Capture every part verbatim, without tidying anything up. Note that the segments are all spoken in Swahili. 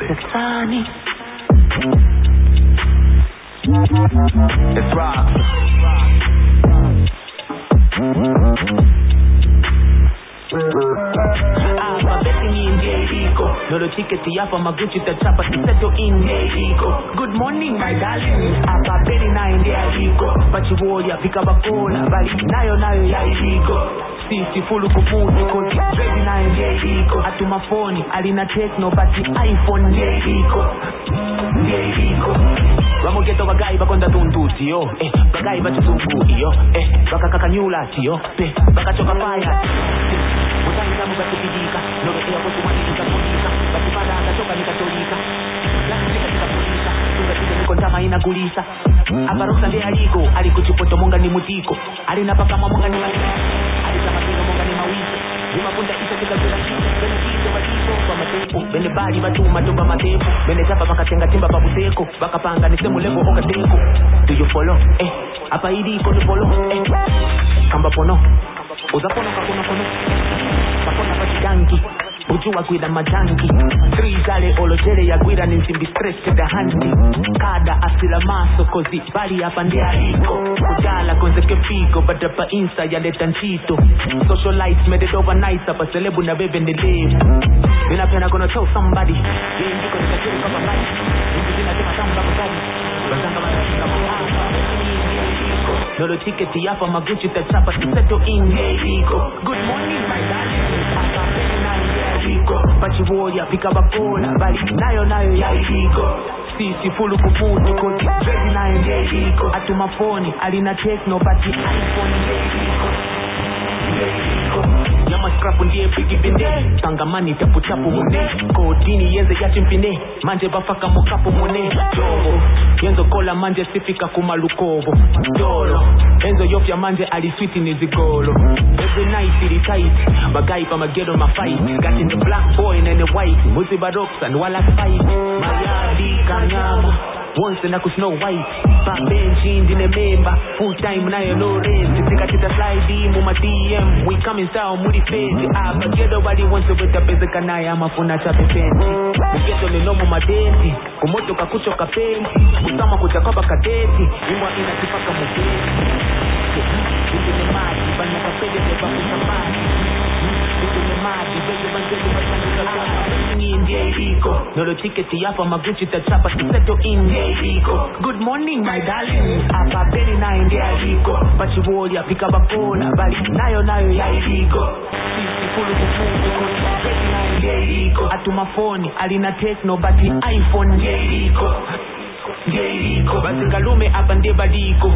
Sasani. It's rock. Hapa beti ni Njerico. Nolo tiketi hapa maguchi tachapa tiseto in Njerico. Good morning my darling. Hapa beti na Njerico. Pachiwoya pika bakola. Bali nayo nayo ya iliko. Sisi fulu kumuti kozi Dread na Njerico. Atuma phone alina techno bati iPhone Njerico. Njerico. Vamos geto bagai bakonda tuntuti yo. Eh, bagai bachitunguti yo. Eh, baka kakanyula yo. Eh, baka choka fire. Mutanga mukatupidika. Nolo ea kotu mwani nikapulika. Bati pada akachoka nikatolika. Lasi nika nikapulika. Tunga tike nikontama inagulisa. Aparosa nde aliko. Alikuchipoto monga ni mutiko. Alina paka monga ni malika. Alisa mapino monga ni mawise. Juma punda isa tika kula kisa. Bene kito batiko kwa matepo. Bene bali batuma toka matepo. Bene japa baka tenga timba babuteko. Baka panga nisemu lego oka teko. Do you follow? Eh. Apa idi kono follow? Eh. Kamba pono. Uza pono kakono kono. Kakona pachidanki. Ujua guida majanki. Three zale olojele ya guida ninsimbi stress to the handi. Kada asila maso kozi bali hapa ndi aliko. Kujala konze kefiko bada pa insta ya leta nchito. Socialites made it overnight hapa celebu na bebe nilivu. Nina pena gonna tell somebody. Yee ndiko nikachiri kama mbali. Niki zina tema tamba kutari. Bazanga manashika mahapa. Nolo tiketi hapa maguchi tachapa tiseto in Njerico. Good morning my darling. Hapa beti na Njerico. Pachiwoya pika bakola. Bali nayo nayo ya iliko. Sisi fulu kumuti kozi Dread na Njerico. Atuma phone alina techno bati iPhone Njerico. Njerico. Nyama scrap ndiye pigi binde. Tangamani tapu tapu mune. Kodini yenze ya chimpine. Manje bafaka mokapu mune. Jovo Yenzo kola manje sifika kumalukovo. Dolo Enzo yofya manje aliswiti nizigolo. Every night it is tight. Bagai pa magedo ma fight. Got in the black boy and the white. Muzi baroks and wala fight. Mayadi kanyama. Once na ku Snow White. Pa benchi ndine memba. Full time na yo no rest. Sika tita slide mu ma D M. We coming down muri face. Aba gedo bali once with the pesa kanaya mafuna cha pepenti. Gedo ni nomo madenti. Kumoto kakucho kapenti. Kusama kuchakoba kadeti. Imwa inatipaka mugeti. Ndine maji banya kapede de bakusa maji. Ndine maji beze banjezi basanga in Njerico. Nolo tiketi hapa maguchi tachapa tiseto in Njerico. Good morning my darling. Hapa beti na Njerico. Pachiwoya pika bakola. Bali nayo nayo ya iliko. Sisi fulu kufungu kozi Dread na Njerico. Atuma phone alina techno bati iPhone Njerico. Njerico. Basi ngalume hapa nde badiko.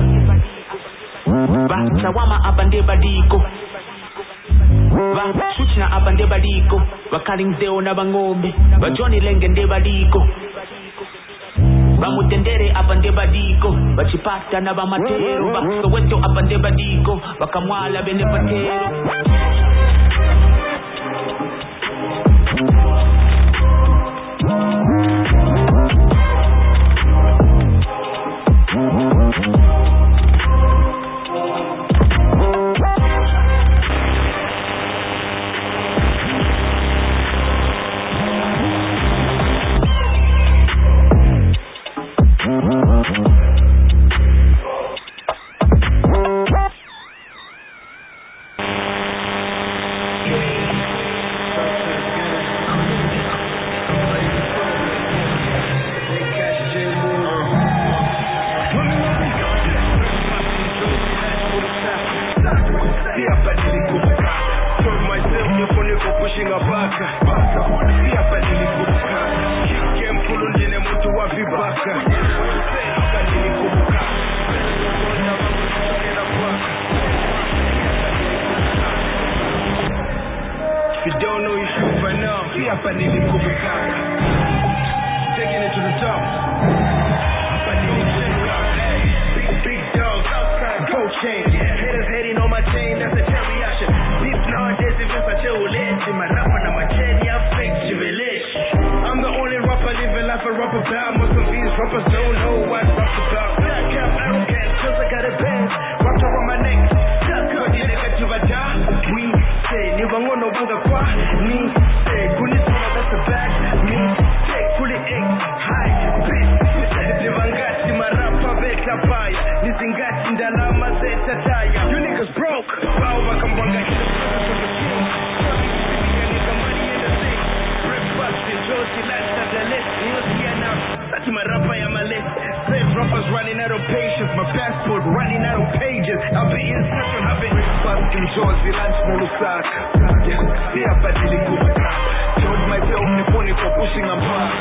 Ba chawama hapa nde badiko. Ba shuchna hapa nde badiko. Bakalingdeo na bangombe. Ba Johnny Lenge nde badiko. Ba mutendere hapa nde badiko. Ba chipata na ba matero. Ba Soweto hapa nde badiko. Bakamwala bene patero. If you don't know, you should by now. See up and in the taking it to the top. Up and in the big, big dog, gold chain. Haters hating on my chain, that's a teriyaki. Beef nowadays, if it's a chillage, my rapper and my chain, yeah, fake chivilish. I'm the only rapper living life a rapper bound. Most of these rappers don't know what rap's about. Black cap, arrogant, cause I got a band. Wrapped around my neck, that's good, you nigga to a job. We say, Nivango no banga kwa. Me say, Kunisona, that's a bag. Me say, Kuli Rappers running out of patience, my passport running out of pages. I'll be in such a habit. Breakfast in Jozi, lunch Mulusak. Yeah, see a badly good. Told myself the phone for pushing a back.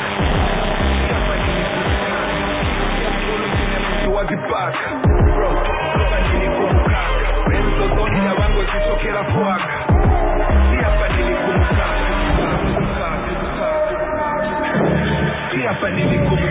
To the back, bro. Badly good. Renzo Zonia wango zitokera kwak. See a badly good. See a badly good.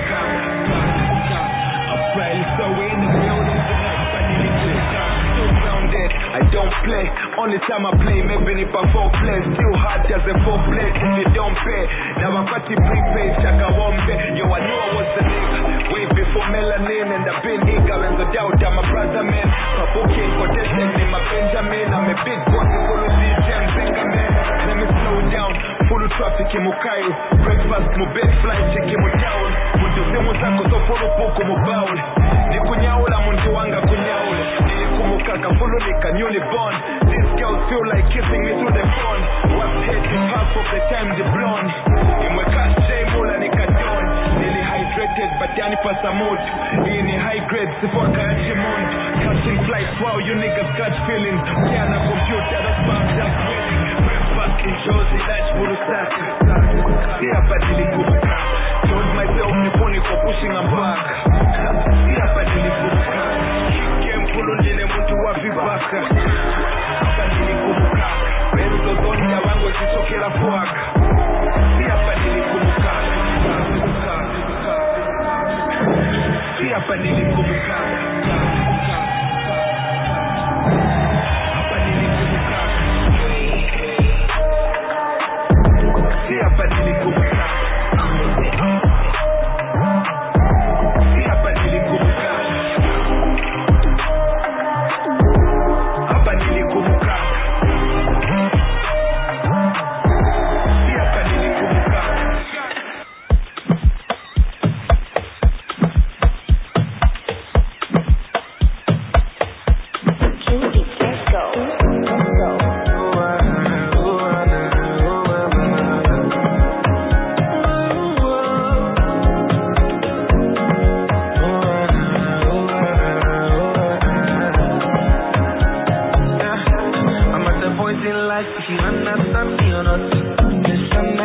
Right, so we in the building tonight, badly good. So grounded, I don't play. Only time I play, maybe if I fall play. Still hard as a four play, if you don't pay. Now I got the prepaid, chaka wombe. Yo, I knew I was the nigga. Way before melanin and I've been eager. And the doubt, I'm a brother man. Pabuking for testing in my Benjamin. I'm a big boss, full of these gems, man. Let me slow down, full of traffic in Mukayo. Breakfast, my bed, flight, check him down. Muntu semu zako so full of poko mubaul. Ni kunyaula muntu wanga kunyaula. Ni kumukaka full of nika newly born. These girls feel like kissing me through the phone. What's hating half of the time the blonde. Imweka shame ula nika don. Nearly hydrated but yani pasa mood. Ini high grade sifo kayachi mood. Catching flights wow you niggas catch feelings. Kiana computer that's bad that's winning. Breakfast in Jozi lunch Mulusak.